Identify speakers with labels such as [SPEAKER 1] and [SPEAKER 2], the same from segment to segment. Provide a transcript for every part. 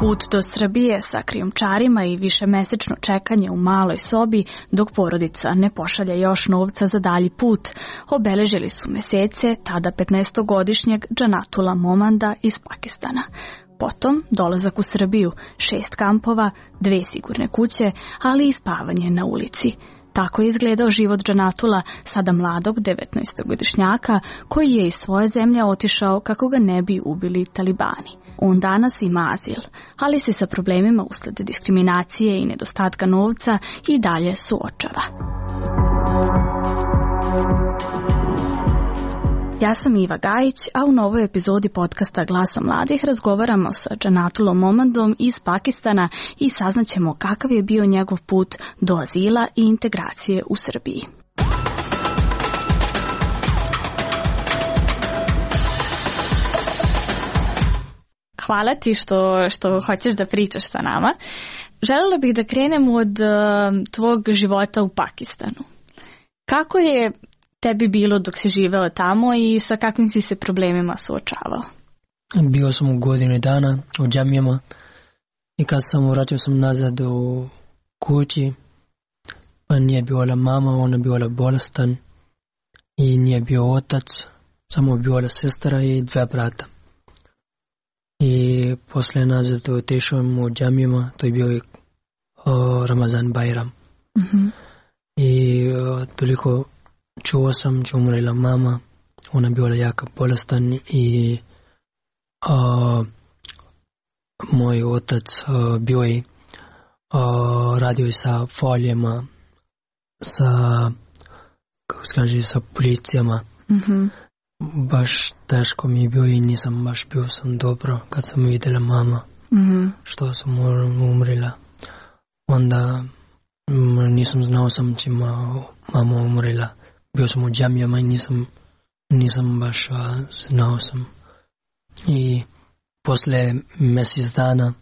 [SPEAKER 1] Put do Srbije sa krijumčarima i višemesečno čekanje u maloj sobi dok porodica ne pošalje još novca za dalji put obeležili su mesece tada 15-godišnjeg Džanatula Momanda iz Pakistana. Potom dolazak u Srbiju, 6 kampova, 2 sigurne kuće, ali i spavanje na ulici. Tako je izgledao život Džanatula, sada mladog 19-godišnjaka, koji je iz svoje zemlje otišao kako ga ne bi ubili talibani. On danas ima azil, ali se sa problemima usled diskriminacije i nedostatka novca i dalje suočava. Ja sam Iva Gajić, a u novoj epizodi podcasta Glasa mladih razgovaramo sa Džanatulom Momandom iz Pakistana i saznaćemo kakav je bio njegov put do azila i integracije u Srbiji. Hvala ti što hoćeš da pričaš sa nama. Želela bih da krenem od tvog života u Pakistanu. Kako je tebi bilo dok si živela tamo i sa kakvim si se problemima suočavao?
[SPEAKER 2] Bio sam u godinu dana u džamijama i kad sam vratio sam nazad u kući, pa nije bila mama, ona bila bolestan i nije bio otac, samo bila sestra i 2 brata. I poslije nazad otišao u džamijama, to je bio Ramazan Bajram. I toliko čuo sam da umrela mama, ona bila jako bolestan i moj otac bio je radio je sa folijama, sa policijama. Baš teško mi je bio i nisam baš bio sam dobro kad sam vidjela mama što sam umrela. Onda nisam znao sam če mama umrela. Bio sam u džamijama i nisam baš znao sam. I posle mjesec dana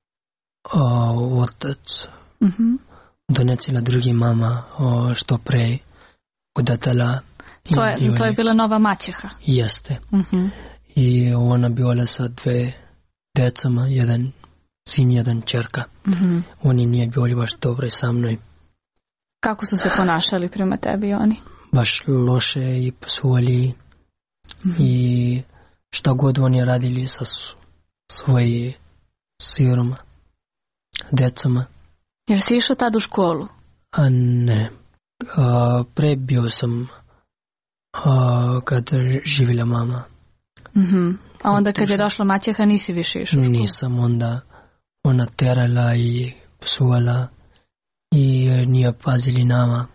[SPEAKER 2] otac donesila drugi mama što pre udatela.
[SPEAKER 1] To je bila nova maćeha.
[SPEAKER 2] Jeste. I ona bila sa 2 decama, jedan sin, jedan čerka. Oni nije bili baš dobri sa mnom.
[SPEAKER 1] Kako su se ponašali prema tebi oni?
[SPEAKER 2] Baš loše i psovali i šta god oni radili sa svojim siroma, decama.
[SPEAKER 1] Jer si išao tad u školu?
[SPEAKER 2] Ne. Pre bio sam kad živjela mama.
[SPEAKER 1] A onda kad je došla maćeha nisi više išao u školu?
[SPEAKER 2] Nisam, onda ona terala i psovala i nije pazili nama.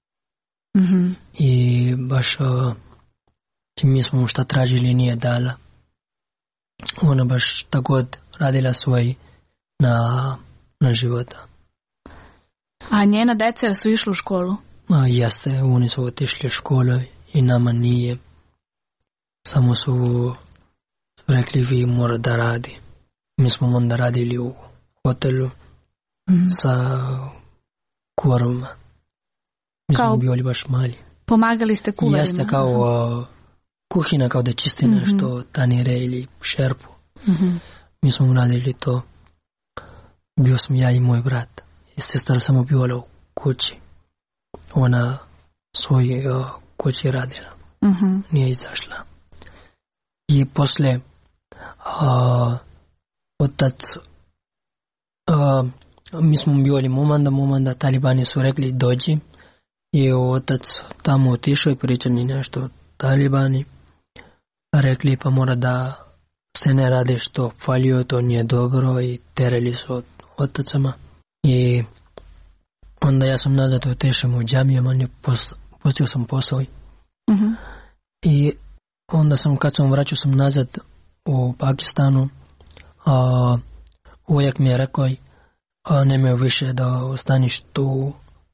[SPEAKER 2] I baš mi smo šta tražili nije dala. Ona baš tako god radila svoj na života.
[SPEAKER 1] A njena deca su išli u školu?
[SPEAKER 2] Jeste, oni su otišli u školu i nama nije. Samo su rekli vi mora da radi. Mi smo onda radili u hotelu sa kuvarima. Mi smo bili baš mali.
[SPEAKER 1] Pomagali ste kuvarima?
[SPEAKER 2] Jeste, kao kuhina, kao da čisti nešto, tanire ili šerpu. Mi smo radili to. Bio sam ja i moj brat. I sestra samo bila u kući. Ona svoj kući radila. Nije izašla. I posle otac mi smo bili Momanda, talibani su rekli dođi. I otac tamo otišao i pričali nešto talibani. Rekli pa mora da se ne radi što falio, to nije dobro i terali su od otacama. I onda ja sam nazad otišao u džamijama, postio sam posao. I onda kad sam vraćao sam nazad u Pakistanu, uvijek mi je rekao nemoj više da ostaniš tu,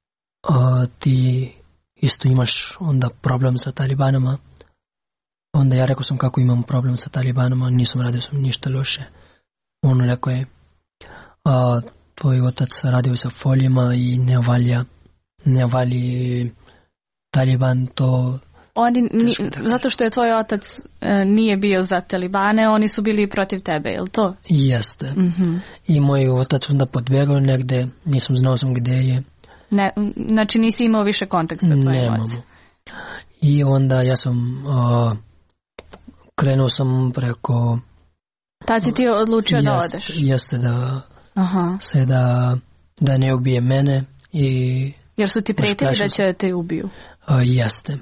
[SPEAKER 2] ti isto imaš onda problem sa talibanama. Onda ja rekao sam kako imam problem sa talibanama, nisam radio sam ništa loše. On rekao je tvoj otac radio sa folijama i ne vali Taliban, to
[SPEAKER 1] Oni, zato što je tvoj otac nije bio za talibane, oni su bili protiv tebe, je li to?
[SPEAKER 2] Jeste. I moj otac onda podbjegao negde, nisam znao sam gde je.
[SPEAKER 1] Znači nisi imao više kontakt sa tvojim ocem?
[SPEAKER 2] I onda ja sam krenuo sam preko...
[SPEAKER 1] Tad si ti odlučio da odeš?
[SPEAKER 2] Jeste, da ne ubije mene.
[SPEAKER 1] Jer su ti prijetili da će te ubiju?
[SPEAKER 2] Jeste.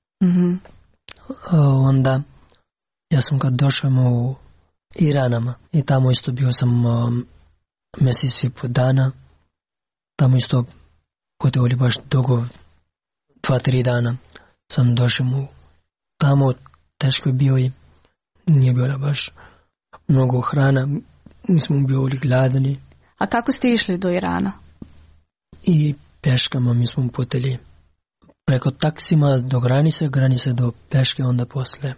[SPEAKER 2] Onda ja sam kad došao u Iranama i tamo isto bio sam mjesec i po dana. Tamo isto putovali baš dugo, 2-3 dana sam došao tamo, teško je bio i nije bilo baš mnogo hrana, mi smo bili gladni.
[SPEAKER 1] A kako ste išli do Irana?
[SPEAKER 2] I peškama mi smo putili preko taksima do granice do peške onda posle.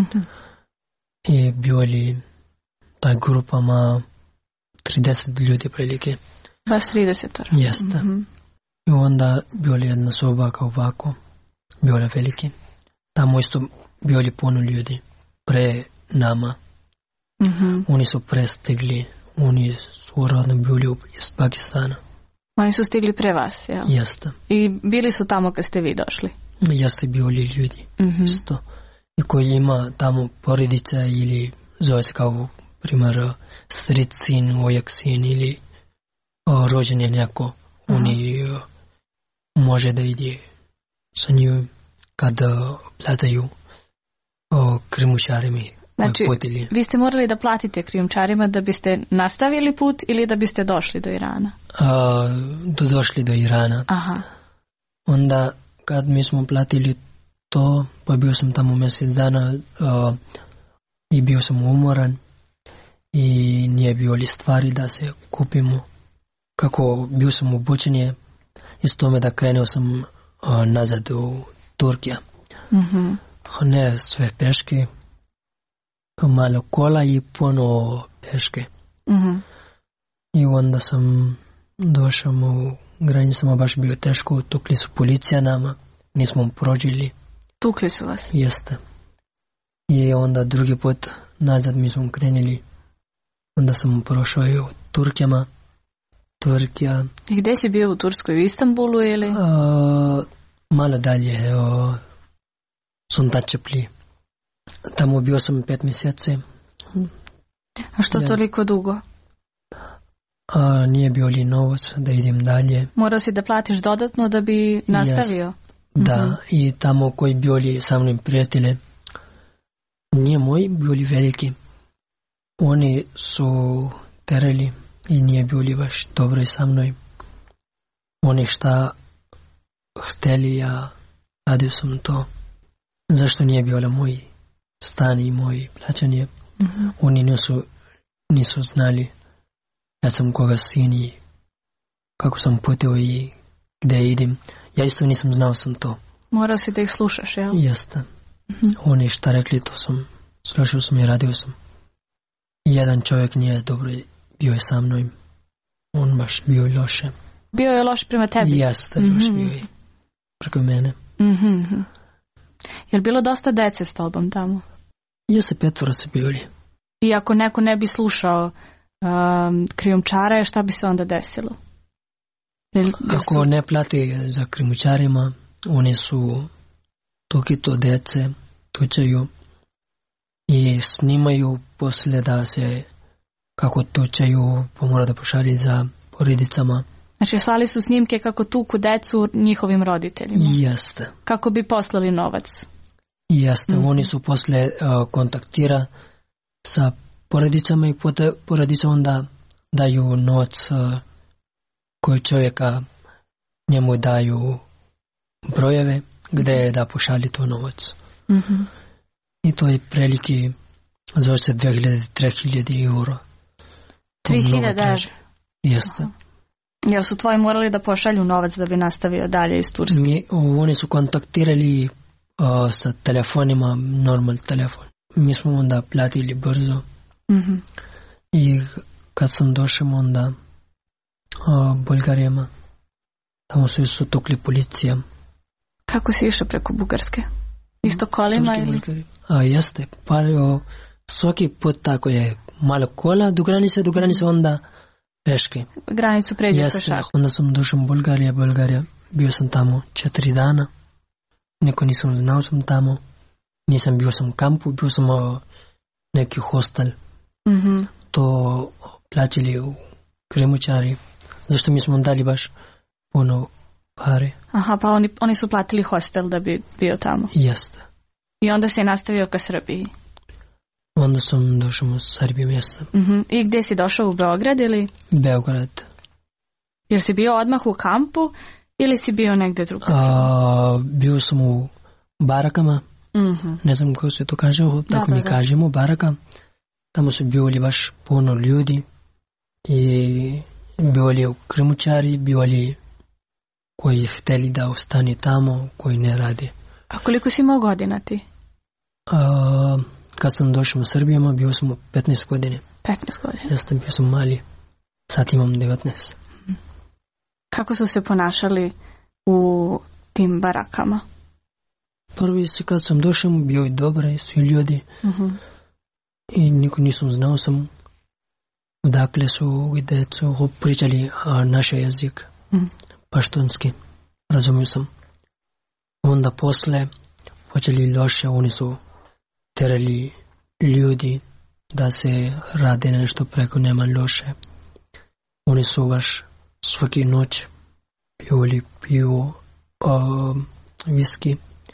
[SPEAKER 2] I bili taj grupama 30 ljudi prilike.
[SPEAKER 1] Vas 30?
[SPEAKER 2] Jeste. I onda bili jedna soba kao ovako, bila veliki. Tamo isto bili puno ljudi pre nama. Oni su prestigli, oni su rodno bili iz Pakistana.
[SPEAKER 1] Oni su stigli pre vas, jel?
[SPEAKER 2] Jeste.
[SPEAKER 1] I bili su tamo kad ste vi došli?
[SPEAKER 2] Jeste bili ljudi, isto. I koji ima tamo porodice ili zove se kao primjer stric sin, ojak sin ili rođen je neko. Oni može da ide sa njim kada plataju krijumčarima.
[SPEAKER 1] Znači, vi ste morali da platite krijumčarima da biste nastavili put ili da biste došli do Irana?
[SPEAKER 2] Došli do Irana. Onda kad mi smo platili to, pa bio sam tamo mjesec dana i bio sam umoran i nije bilo li stvari da se kupimo. Kako bio sam obučen je iz tome da krenuo sam nazad u Turkiju. Ne sve peške, malo kola i puno peške. I onda sam došao u granicama, baš bio teško, tukli su policija nama, nismo prođili.
[SPEAKER 1] Tukli su vas?
[SPEAKER 2] Jeste. I onda drugi put nazad mi smo krenuli, onda sam prošao i u Turkija.
[SPEAKER 1] I gdje si bio u Turskoj, u Istanbulu ili?
[SPEAKER 2] Malo dalje, Suntačepli. Tamo bio sam 5 mjeseci.
[SPEAKER 1] A što toliko dugo?
[SPEAKER 2] Nije bio li novac da idem dalje.
[SPEAKER 1] Morao si da platiš dodatno da bi nastavio?
[SPEAKER 2] Da, i tamo koji bili sa mnom prijatelji, nije moji bili veliki. Oni su terali i nije bili baš dobro sa mnom. Oni šta hteli, ja radio sam to. Zašto nije bilo moj stan i moj plaćanje? Oni nisu znali. Ja sam koga sin i kako sam putio i gdje idem. Ja isto nisam znao sam to.
[SPEAKER 1] Morao si da ih slušaš, jel?
[SPEAKER 2] Jeste. Oni šta rekli, to sam slušao sam i radio sam. Jedan čovjek nije dobro bio je sa mnom. On baš bio je loše.
[SPEAKER 1] Bio je loš prema tebi?
[SPEAKER 2] Jeste, baš bio je preko mene.
[SPEAKER 1] Je li bilo dosta dece s tobom tamo?
[SPEAKER 2] Jeste, 5 su bili.
[SPEAKER 1] I ako neko ne bi slušao krijumčare, šta bi se onda desilo?
[SPEAKER 2] Ako ne plati za krijumčarima, oni su to dece tučaju i snimaju poslije da se kako tučaju, pa mora da pošalji za porodicama.
[SPEAKER 1] Znači slali su snimke kako tuku decu njihovim roditeljima?
[SPEAKER 2] Jeste.
[SPEAKER 1] Kako bi poslali novac?
[SPEAKER 2] Jeste, oni su poslije kontaktira sa porodicama i porodica onda daju novac koji čovjeka njemu daju brojeve gdje je da pošalji to novac. I to je prilike zove se 2000-3000 euro.
[SPEAKER 1] 3000 €?
[SPEAKER 2] Jeste.
[SPEAKER 1] Jel su tvoji morali da pošalju novac da bi nastavio dalje iz Turske?
[SPEAKER 2] Oni su kontaktirali sa telefonima, normal telefon. Mi smo onda platili brzo. I kad sam došao onda Bulgarijama, tamo su tukli policija.
[SPEAKER 1] Kako si išao preko Bugarske? Isto kolima ili?
[SPEAKER 2] Jeste, pa svaki put tako je malo kola do granice onda peške.
[SPEAKER 1] Granicu pređe pešak.
[SPEAKER 2] Onda sam došao u Bulgarija, bio sam tamo 4 dana, niko nisam znao sam tamo, nisam bio sam u kampu, bio sam neki hostel, to plaćali u krimučari, zašto mi smo dali baš puno pare.
[SPEAKER 1] Aha, pa oni su platili hostel da bi bio tamo.
[SPEAKER 2] Jeste.
[SPEAKER 1] I onda se je nastavio ka Srbiji.
[SPEAKER 2] Onda sam došao u Srbiju mjesta.
[SPEAKER 1] I gdje si došao, u Beograd ili?
[SPEAKER 2] Beograd.
[SPEAKER 1] Jer si bio odmah u kampu ili si bio negdje drugo?
[SPEAKER 2] Bio sam u barakama. Ne znam kako se to kaže, tako mi kažemo, baraka. Tamo su bili baš puno ljudi i bili u krimučari, bili koji htjeli da ostane tamo, koji ne radi.
[SPEAKER 1] A koliko si imao godina ti?
[SPEAKER 2] Kad sam došao u Srbiju, bio sam u 15 godine.
[SPEAKER 1] 15 godina?
[SPEAKER 2] Jeste, bio sam mali. Sad imam 19.
[SPEAKER 1] Kako su se ponašali u tim barakama?
[SPEAKER 2] Prvi se kad sam došao, bio je dobre, svi ljudi. I niko nisam znao sam odakle su, gdje su pričali naš jezik. Paštunski. Razumio sam. Onda posle počeli loše, oni su terali ljudi da se radi nešto preko nema loše. Oni su baš svaki noć pili pivo, viski.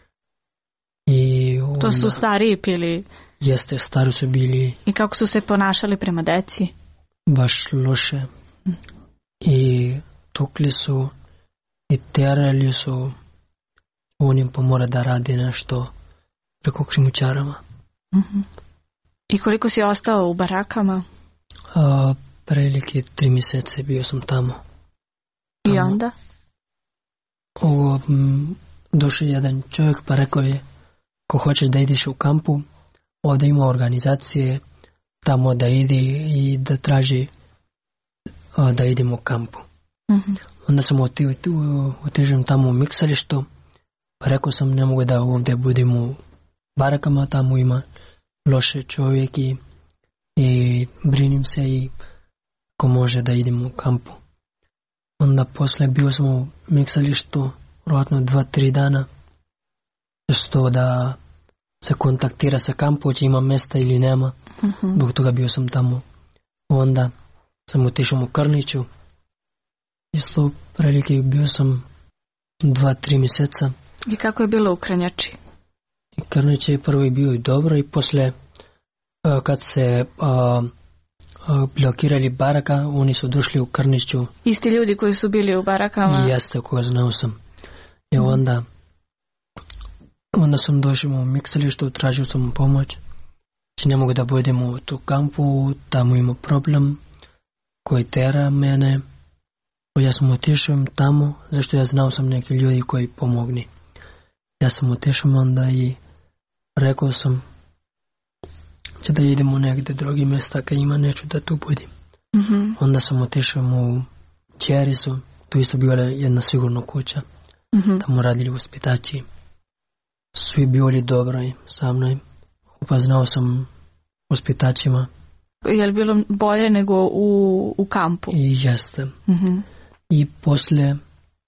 [SPEAKER 2] I
[SPEAKER 1] to su stariji pili?
[SPEAKER 2] Jeste, stari su bili.
[SPEAKER 1] I kako su se ponašali prema deci?
[SPEAKER 2] Baš loše. I tukli su i terali su. Oni pomora da radi nešto preko krimučarama.
[SPEAKER 1] I koliko si ostao u barakama?
[SPEAKER 2] Prilike 3 mjesece bio sam tamo.
[SPEAKER 1] I onda?
[SPEAKER 2] Došao jedan čovjek pa rekao je, ko hoćeš da ideš u kampu, ovdje ima organizacije tamo da ide i da traži da idemo u kampu. Onda sam otišao tamo u miksalištu, pa rekao sam ne mogu da ovdje budem u barakama, tamo ima loše čovjek i brinim se i ko može da idem u kampu. Onda posle bio sam u miksalištu vjerojatno 2-3 dana što da se kontaktira sa kampu, će ima mjesta ili nema. Zbog toga bio sam tamo. Onda sam otišao u Krniću. Isto prilike bio sam 2-3 mjeseca.
[SPEAKER 1] I kako je bilo u Krnjači?
[SPEAKER 2] Krnić je prvo bio i dobro i posle kad se blokirali baraka, oni su došli u Krniću.
[SPEAKER 1] Isti ljudi koji su bili u barakama?
[SPEAKER 2] Jeste, koga znao sam. I onda sam došao u miksalištu, tražio sam pomoć. Či ne mogu da budem u tu kampu, tamo ima problem koji tera mene. Ja sam otišao tamo, zašto ja znao sam neki ljudi koji pomogni. Ja sam otišao onda i rekao sam da idemo negdje drugi mjesta, kad ima neću da tu budem. Onda sam otišao u Čerisu, tu isto bila jedna sigurna kuća. Tamo radili uspitači. Svi bili dobri sa mnom. Upoznao sam uspitačima.
[SPEAKER 1] Je li bilo bolje nego u kampu?
[SPEAKER 2] I jeste. I posle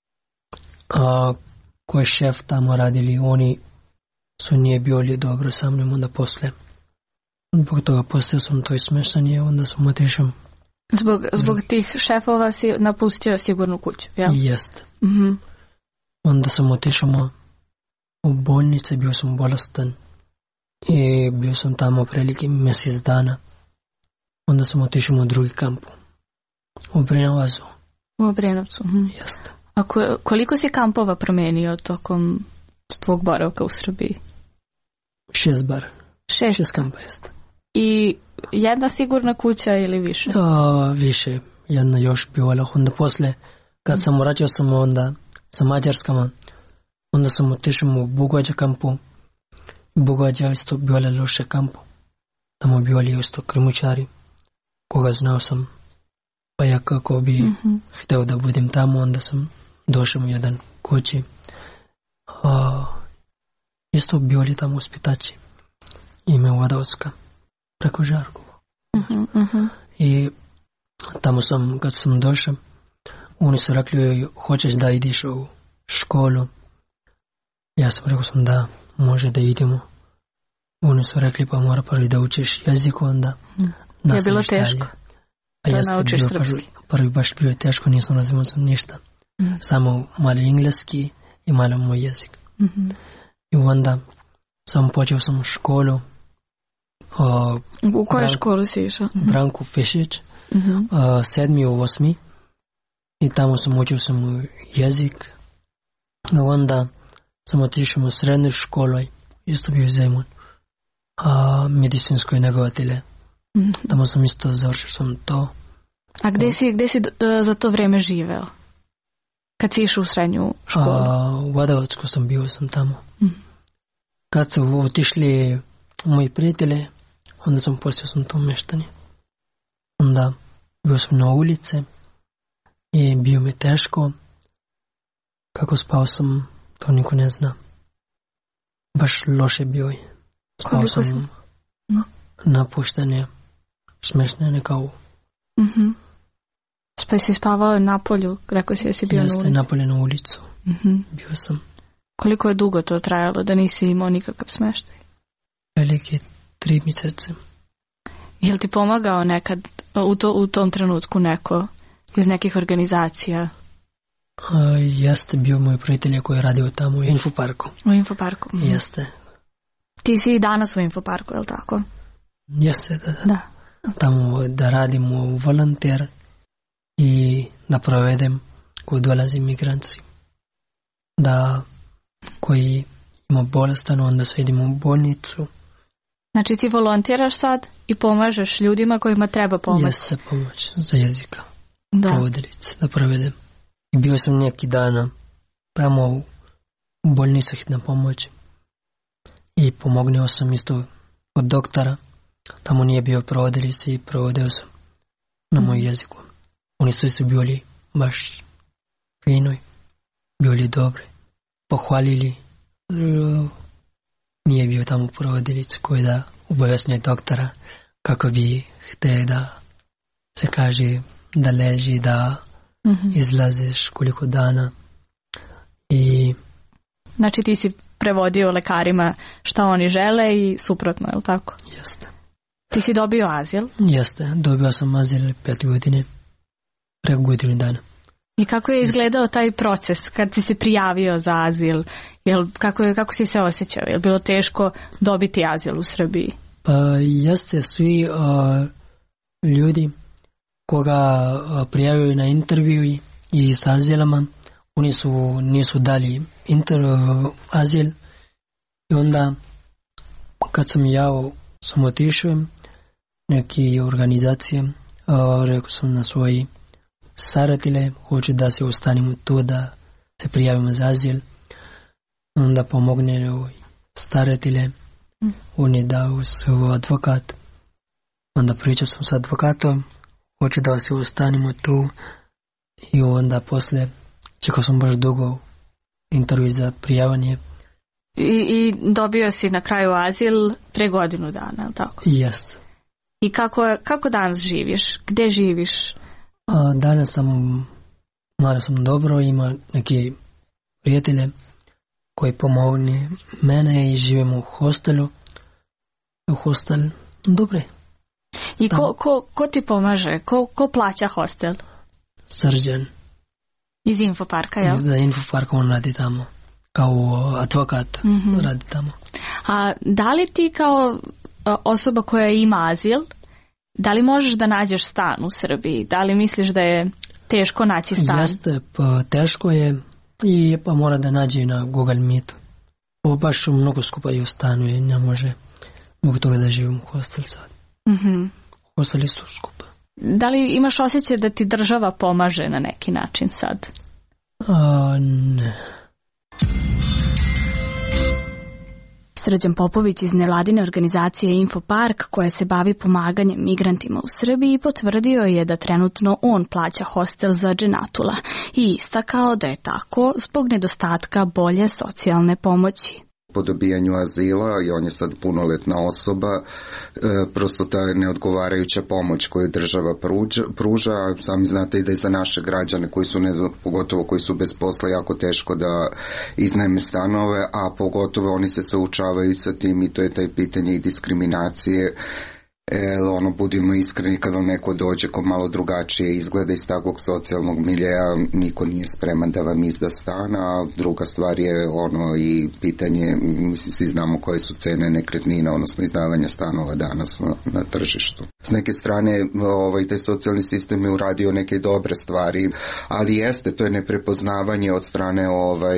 [SPEAKER 2] koji šef tamo radili, oni su nije bili dobro sa mnom, onda posle. Zbog toga postao sam to smešanje, onda sam otišao.
[SPEAKER 1] Zbog tih šefova si napustio sigurnu kuću, jel?
[SPEAKER 2] Jeste. Onda sam otišao u bolnice, bio sam bolestan i bio sam tamo prilike mjesec dana. Onda sam otišao u drugi kamp, u Brenovazu.
[SPEAKER 1] U Brenovcu.
[SPEAKER 2] Jeste.
[SPEAKER 1] A koliko si kampova promenio tokom tvog boravka u Srbiji?
[SPEAKER 2] 6 bar. 6 kampa jeste.
[SPEAKER 1] I jedna sigurna kuća ili više?
[SPEAKER 2] Više. Jedna još bila. Onda posle, kad sam vraćao sam onda sa Mađarskama, onda sam otišao u Bugođa kampu. Bugođa isto bila loše kampu. Tamo bili isto krimučari, koga znao sam. Pa ja kako bi htio da budem tamo, onda sam došao u jedan kući. isto bili tamo uspitači. Ime Vodovska, preko Žarkova. I tamo kad sam došao, oni su rekli, hoćeš da ideš u školu? Ja sam rekao da, može da idemo. Oni su rekli, pa mora prvi da učiš jezik, onda
[SPEAKER 1] je bilo teško da naučiš srpski?
[SPEAKER 2] Prvi baš bio teško, nisam razumio sam ništa. Samo malo engleski i malo moj jezik. I onda počeo sam školu.
[SPEAKER 1] U koju školu si išao?
[SPEAKER 2] Branko Fešić, 7. u 8. I tamo sam učio sam jezik. I onda sam otišao u srednju školu, isto bio Zemun, medicinskoj negovatelje. Tamo sam isto završio sam to.
[SPEAKER 1] A gde si za to vreme živeo? Kad si išao u srednju školu?
[SPEAKER 2] U Vodovacku sam bio tamo. Kad su otišli moji prijatelji, onda sam postao sam to meštanje. Onda bio sam na ulici i bio mi teško. Kako spao sam, to niko ne zna. Baš loše bio. Spao sam napuštanje, smještanje kao.
[SPEAKER 1] Pa si spavao na polju, rekao si da si bio na ulici?
[SPEAKER 2] Jeste, na polju na ulicu. Bio sam.
[SPEAKER 1] Koliko je dugo to trajalo da nisi imao nikakav smještaj?
[SPEAKER 2] Velike 3 mjesece.
[SPEAKER 1] Je li ti pomagao nekad u tom trenutku neko iz nekih organizacija?
[SPEAKER 2] Jeste, bio moj prijatelj koji je radio tamo u Infoparku.
[SPEAKER 1] U Infoparku?
[SPEAKER 2] Jeste.
[SPEAKER 1] Ti si i danas u Infoparku, je li tako?
[SPEAKER 2] Jeste, da. Tamo da radim u volonter i da provedem koji dolazi migranci. Da koji ima bolestan, onda se idemo u bolnicu.
[SPEAKER 1] Znači ti volontiraš sad i pomažeš ljudima kojima treba pomoć?
[SPEAKER 2] Jeste, pomoć za jezika. Provodilice, da provedem. I bio sam neki dan tamo u bolnici hitna pomoć. I pomognio sam isto od doktora. Tamo nije bio provodilice i provodio sam na moj jeziku. Oni su isto bili baš finoj, bili dobri, pohvalili. Nije bio tamo provodilice koji da obavesne doktora kako bi htio da se kaže da leži, da izlaziš koliko dana. I
[SPEAKER 1] znači ti si prevodio lekarima šta oni žele i suprotno, je li tako?
[SPEAKER 2] Jeste.
[SPEAKER 1] Ti si dobio azil?
[SPEAKER 2] Jeste, dobio sam azil 5 godine, preko godinu dana.
[SPEAKER 1] I kako je izgledao taj proces kad si se prijavio za azil? Kako si se osjećao? Je li bilo teško dobiti azil u Srbiji?
[SPEAKER 2] Pa jeste, svi ljudi koga prijavio na intervju i s azilama, oni nisu dali azil. I onda kad sam sam otišao neke organizacije, rekao sam na svoji staratelje, hoću da se ostanemo tu, da se prijavimo za azil. Onda pomogne staratelje, oni dao svoj advokat. Onda pričao sam s advokatom, hoću da se ostanemo tu. I onda posle čekao sam baš dugo intervju za prijavanje.
[SPEAKER 1] I dobio si na kraju azil pre godinu dana, je li tako?
[SPEAKER 2] Jeste.
[SPEAKER 1] I kako danas živiš? Gde živiš?
[SPEAKER 2] Danas malo sam dobro, ima neki prijatelje koji pomogni mene i živimo u hostelu. U hostel, dobre.
[SPEAKER 1] I ko ti pomaže? Ko plaća hostel?
[SPEAKER 2] Srđan.
[SPEAKER 1] Iz Infoparka, jel?
[SPEAKER 2] Iz Infoparka on radi tamo. Kao advokat radi tamo.
[SPEAKER 1] A da li ti kao osoba koja ima azil, da li možeš da nađeš stan u Srbiji? Da li misliš da je teško naći stan?
[SPEAKER 2] Jeste, pa teško je i pa mora da nađe na Google Meetu. Baš mnogo skupa i u stanu i ne može zbog toga da živim u hostel sad. Hostel isto skupa.
[SPEAKER 1] Da li imaš osjećaj da ti država pomaže na neki način sad?
[SPEAKER 2] Ne.
[SPEAKER 1] Srđan Popović iz nevladine organizacije Infopark, koja se bavi pomaganjem migrantima u Srbiji, potvrdio je da trenutno on plaća hostel za Dženatula i istakao da je tako zbog nedostatka bolje socijalne pomoći.
[SPEAKER 3] po dobijanju azila i on je sad punoletna osoba. Prosto ta neodgovarajuća pomoć koju država pruža, sami znate i da je za naše građane koji su, pogotovo koji su bez posla, jako teško da iznajme stanove, a pogotovo oni se suočavaju sa tim i to je taj pitanje i diskriminacije. Budimo iskreni, kad vam neko dođe ko malo drugačije izgleda iz takvog socijalnog miljeja, niko nije spreman da vam izda stan, a druga stvar je i pitanje, mislim, svi znamo koje su cene nekretnina, odnosno izdavanja stanova danas na tržištu. S neke strane, taj socijalni sistem je uradio neke dobre stvari, ali jeste, to je neprepoznavanje od strane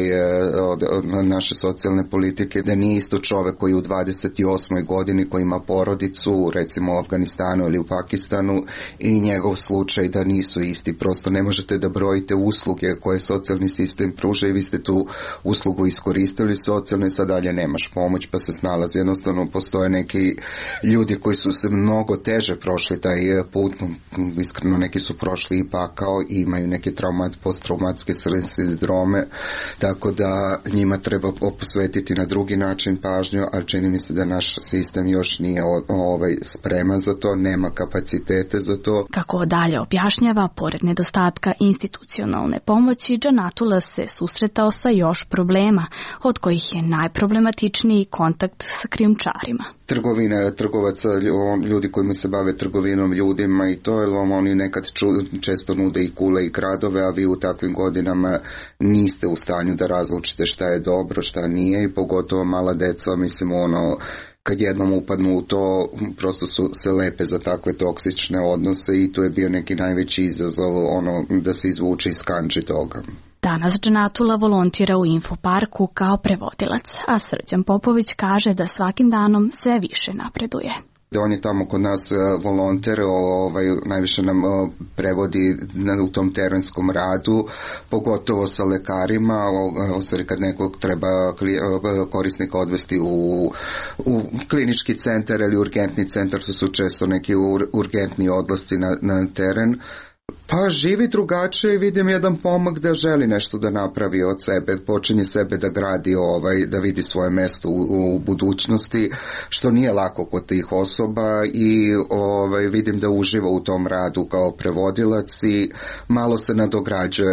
[SPEAKER 3] od naše socijalne politike, da nije isto čovek koji u 28. godini koji ima porodicu, recimo u Afganistanu ili u Pakistanu, i njegov slučaj da nisu isti. Prosto ne možete da brojite usluge koje socijalni sistem pruža i vi ste tu uslugu iskoristili socijalno i sad dalje nemaš pomoć pa se snalazi. Jednostavno postoje neki ljudi koji su se mnogo teže prošli taj put, iskreno neki su prošli i pakao i imaju neke posttraumatske sindrome, tako da njima treba posvetiti na drugi način pažnju, ali čini mi se da naš sistem još nije spreman za to, nema kapacitete za to.
[SPEAKER 1] Kako dalje objašnjava, pored nedostatka institucionalne pomoći, Džanatullah se susretao sa još problema, od kojih je najproblematičniji kontakt sa krijumčarima.
[SPEAKER 3] Trgovina trgovaca, ljudi kojima se bave trgovinom ljudima i to, jer vam oni nekad često nude i kule i kradove, a vi u takvim godinama niste u stanju da razlučite šta je dobro, šta nije, i pogotovo mala deca, mislim, kad jednom upadnu u to, prosto su se lepe za takve toksične odnose i to je bio neki najveći izazov, da se izvuče iz kandži toga.
[SPEAKER 1] Danas Džanatullah volontira u Infoparku kao prevodilac, a Srđan Popović kaže da svakim danom sve više napreduje.
[SPEAKER 3] On je tamo kod nas volonter, najviše nam prevodi u tom terenskom radu, pogotovo sa lekarima, kad nekog treba korisnika odvesti u klinički centar ili urgentni centar, to su često neki urgentni odlasci na teren. Pa živi drugačije i vidim jedan pomak da želi nešto da napravi od sebe, počinje sebe da gradi, da vidi svoje mesto u budućnosti, što nije lako kod tih osoba, i vidim da uživa u tom radu kao prevodilac i malo se nadograđuje,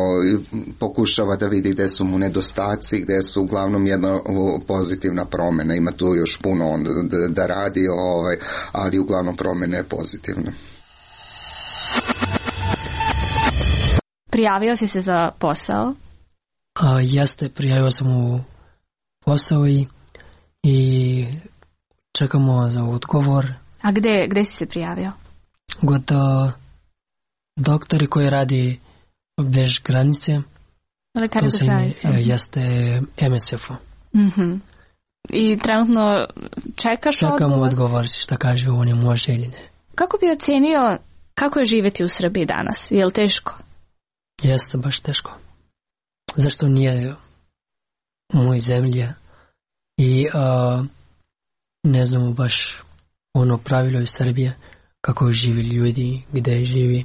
[SPEAKER 3] pokušava da vidi gde su mu nedostaci, gde su uglavnom jedna pozitivna promjena, ima tu još puno da radi, ali uglavnom promjena je pozitivna.
[SPEAKER 1] Prijavio si se za posao?
[SPEAKER 2] Jeste, prijavio sam u posao i čekamo za odgovor.
[SPEAKER 1] A gde si se prijavio?
[SPEAKER 2] Kod doktori koji radi bez granice.
[SPEAKER 1] Lekari bez granice?
[SPEAKER 2] Jeste MSF-u.
[SPEAKER 1] Mm-hmm. I trenutno čekaš odgovor?
[SPEAKER 2] Čekamo odgovor, šta kaže on je može ili ne.
[SPEAKER 1] Kako bi ocenio kako je živjeti u Srbiji danas? Je li teško?
[SPEAKER 2] Jeste baš teško. Zašto nije u mojoj zemlji i ne znamo baš pravilo iz Srbije kako živi ljudi, gdje živi.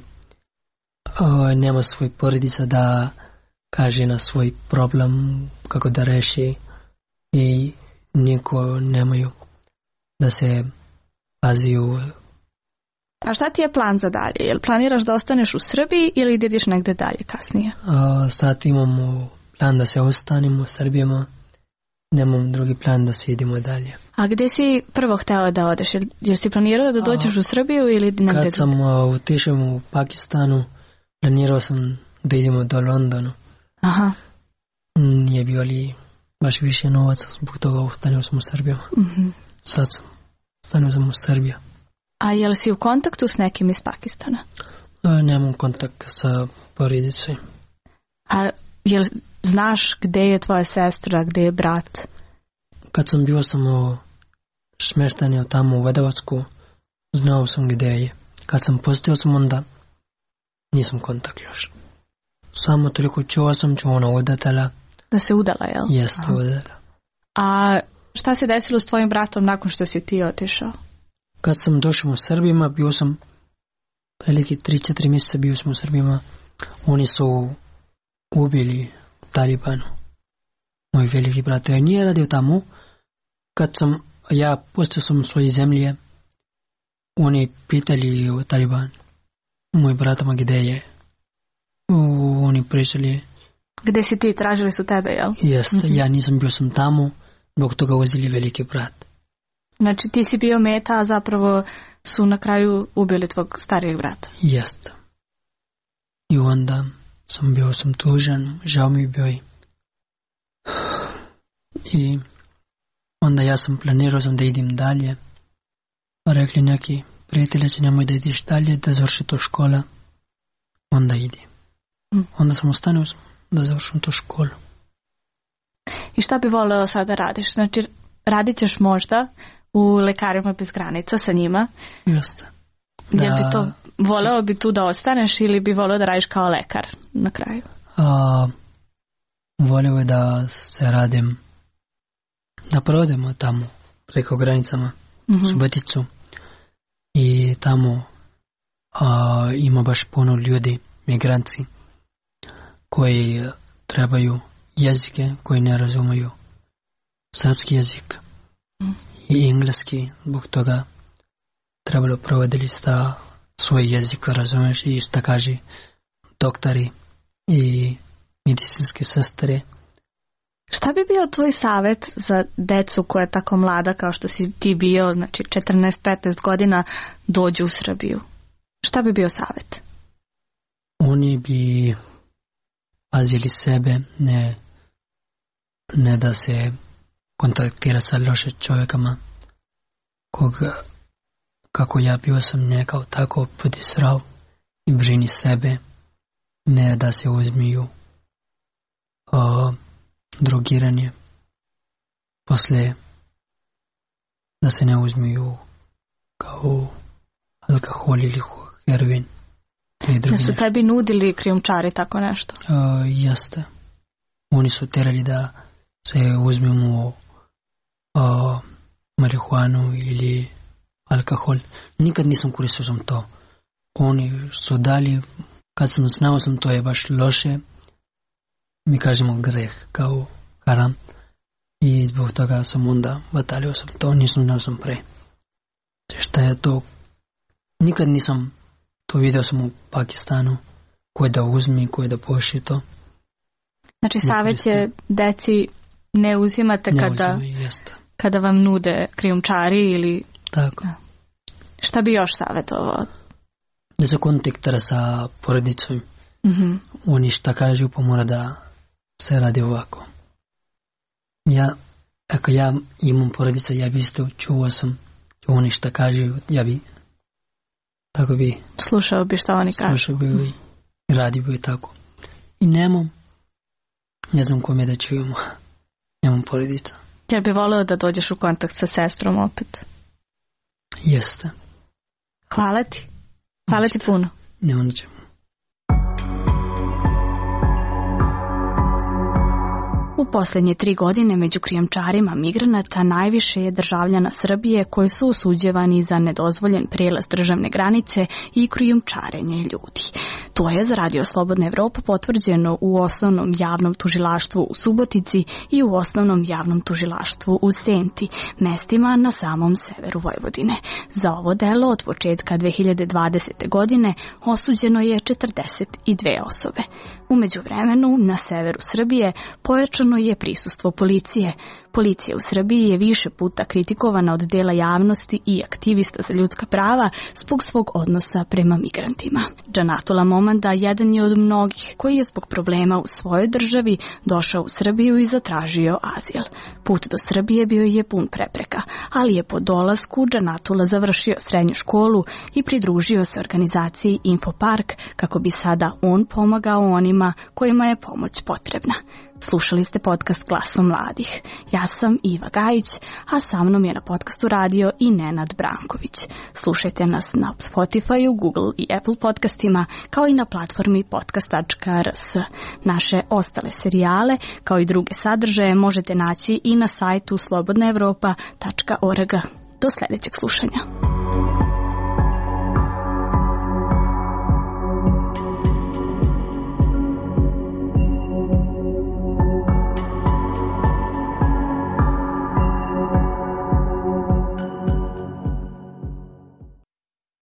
[SPEAKER 2] Nema svoj porodica da kaže na svoj problem kako da reši i niko nemaju da se paziju.
[SPEAKER 1] A šta ti je plan za dalje? Jel planiraš da ostaneš u Srbiji ili ideš negdje dalje kasnije?
[SPEAKER 2] Sad imamo plan da se ostanemo u Srbijama. Nemam drugi plan da se idemo dalje.
[SPEAKER 1] A gdje si prvo htjela da odeš? Jer si planirao da dođeš u Srbiju ili negdje?
[SPEAKER 2] Kad sam otišao u Pakistanu, planirao sam da idemo do Londonu.
[SPEAKER 1] Aha.
[SPEAKER 2] Nije bio li baš više novaca, zbog toga ostanio sam u Srbijama.
[SPEAKER 1] Mm-hmm.
[SPEAKER 2] Sad ostanio sam u Srbiji.
[SPEAKER 1] A je li si u kontaktu s nekim iz Pakistana?
[SPEAKER 2] Nemam kontakt sa porodicom.
[SPEAKER 1] A jel znaš gdje je tvoja sestra, gdje je brat?
[SPEAKER 2] Kad sam bio smješten tamo u Vedavacku, znao sam gdje je. Kad sam postao sam onda, nisam kontakt još. Samo toliko čuo ona udala.
[SPEAKER 1] Da se udala, jel?
[SPEAKER 2] Jeste, udala.
[SPEAKER 1] A šta se desilo s tvojim bratom nakon što si ti otišao?
[SPEAKER 2] Kad sam došao u Srbijama, bio sam prilike 3-4 mjeseca bio sam u Srbijama. Oni su ubili Talibanu. moj veliki brat, nije radio tamo. Kad ja postao sam u svojoj zemlji, oni pitali o Taliban, moj bratama gdje je. Oni pričali.
[SPEAKER 1] Gdje si ti, tražili su tebe, jel?
[SPEAKER 2] Jeste, ja nisam bio sam tamo, zbog toga uzeli veliki brat.
[SPEAKER 1] Znači ti si bio meta, a zapravo su na kraju ubili tvog starijeg brata.
[SPEAKER 2] Jeste. I onda sam tužan, žao mi bio i onda ja sam planirao da idem dalje. Rekli neki prijatelji, nemoj da ideš dalje, da završi to škola. Onda idi. Onda sam ostanio da završim to školu.
[SPEAKER 1] I šta bi voleo sada radiš? Znači, radit ćeš možda u Lekarima bez granica sa njima.
[SPEAKER 2] Jeste.
[SPEAKER 1] Jel bi to, voleo bi tu da ostaneš ili bi voleo da radiš kao lekar na kraju?
[SPEAKER 2] Voleo bi da se radim, da provodimo tamo preko granicama Suboticu i tamo ima baš puno ljudi, migranci koji trebaju jezike, koji ne razumiju srpski jezik i engleski, zbog toga trebalo provoditi da svoj jezik razumeš i šta kaže doktori i medicinske sestre.
[SPEAKER 1] Šta bi bio tvoj savjet za decu koja je tako mlada kao što si ti bio, znači 14-15 godina, dođu u Srbiju? Šta bi bio savjet?
[SPEAKER 2] Oni bi pazili sebe, ne da se kontaktira sa loše čovjekama, kako ja bio sam nekao tako budi zdrav i brini sebe, ne da se uzmiju drogiranje, posle da se ne uzmiju kao alkohol ili heroin.
[SPEAKER 1] Da su tebi nudili krijumčari tako nešto?
[SPEAKER 2] Jeste. Oni su terali da se uzmemo marihuanu ili alkohol. Nikad nisam koristio sam to. Oni su dali, kad sam znao sam to je baš loše, mi kažemo greh, kao haram. I zbog toga sam onda batalio sam to, nisam znao sam pre. Šta je to? Nikad nisam to vidio sam u Pakistanu, koje da uzmi, koje da poši to.
[SPEAKER 1] Znači savjet je deci ne uzimate kada vam nude krijumčari ili...
[SPEAKER 2] Tako.
[SPEAKER 1] Šta bi još savjetovao?
[SPEAKER 2] Da se kontaktira sa porodicom. Oni šta kažu pa mora da se radi ovako. Ako ja imam porodica, ja bi isto čuo sam oni šta kažu, ja bi tako bi
[SPEAKER 1] slušao bi šta oni kažu.
[SPEAKER 2] Slušao bi i radio bi tako. I ne znam kome da čujemo. Nemam porodica.
[SPEAKER 1] Ja bi volio da dođeš u kontakt sa sestrom opet.
[SPEAKER 2] Jeste.
[SPEAKER 1] Hvala ti. Hvala ti puno.
[SPEAKER 2] Ne onda ćemo.
[SPEAKER 1] U posljednje 3 godine među krijumčarima migranata najviše je državljana Srbije koji su osuđivani za nedozvoljen prijelaz državne granice i krijumčarenje ljudi. To je za Radio Slobodna Evropa potvrđeno u Osnovnom javnom tužilaštvu u Subotici i u Osnovnom javnom tužilaštvu u Senti, mestima na samom severu Vojvodine. Za ovo delo od početka 2020. godine osuđeno je 42 osobe. U međuvremenu, na severu Srbije pojačano je prisustvo policije. Policija u Srbiji je više puta kritikovana od dela javnosti i aktivista za ljudska prava zbog svog odnosa prema migrantima. Džanatula Momanda jedan je od mnogih koji je zbog problema u svojoj državi došao u Srbiju i zatražio azil. Put do Srbije bio je pun prepreka, ali je po dolasku Džanatula završio srednju školu i pridružio se organizaciji Infopark kako bi sada on pomagao onima kojima je pomoć potrebna. Slušali ste podcast Glasom mladih. Ja sam Iva Gajić, a sa mnom je na podcastu radio i Nenad Branković. Slušajte nas na Spotify, Google i Apple podcastima, kao i na platformi podcast.rs. Naše ostale serijale, kao i druge sadržaje, možete naći i na sajtu slobodnaevropa.org. Do sljedećeg slušanja.